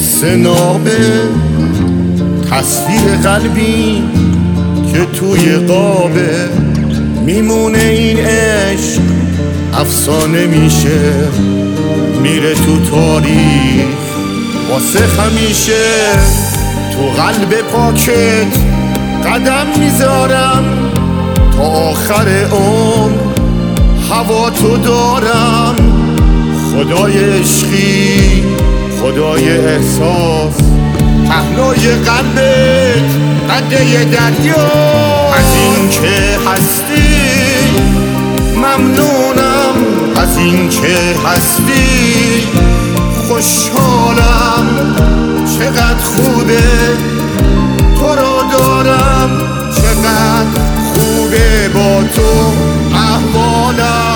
قصه نامه، تصویر قلبی که توی قابه. میمونه این عشق افسانه میشه، میره تو تاریخ واسه همیشه. تو قلب پاکت قدم میذارم، تا آخر عمر هوا تو دارم. خدای عشقی، خدای احساس، پهنای قلبت قده دریا. از این که هستی ممنونم، از این که هستی خوشحالم. چقدر خوبه تو رو دارم، چقدر خوبه با تو احوالم.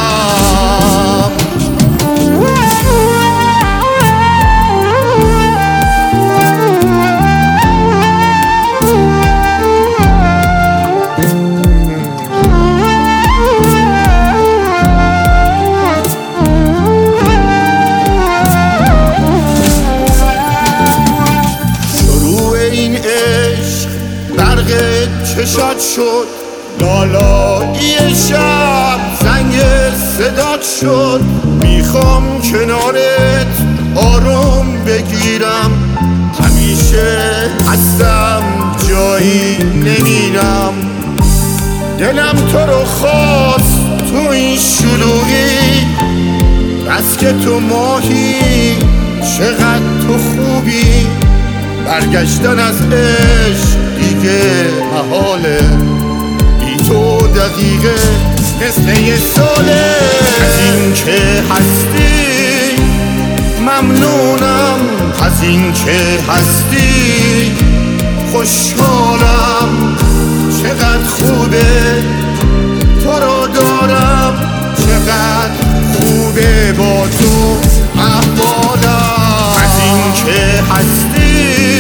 چشات شد لالایی شب، زنگ صدات شد. میخوام کنارت آروم بگیرم، همیشه هستم جایی نمیرم. دلم تو رو خواست تو این شلوغی، بس که تو ماهی چقدر تو خوبی. برگشتن از عشق دیگه محاله، بی تو دقیقه مثل یه ساله. از این که هستی ممنونم، از این که هستی خوشحالم. چقدر خوبه تو رو دارم، چقدر خوبه با تو احوالم. از این که هستی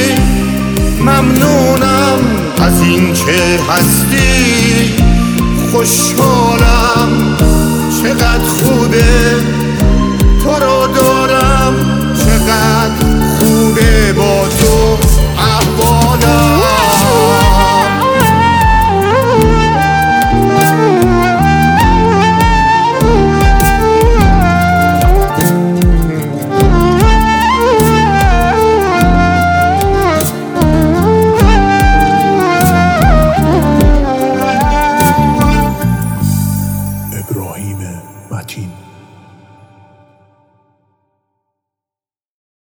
ممنونم، از این که هستی خوشحالم. چقدر خوبه تو رو دارم، چقدر خوبه با تو احوالم. ابراهیم متین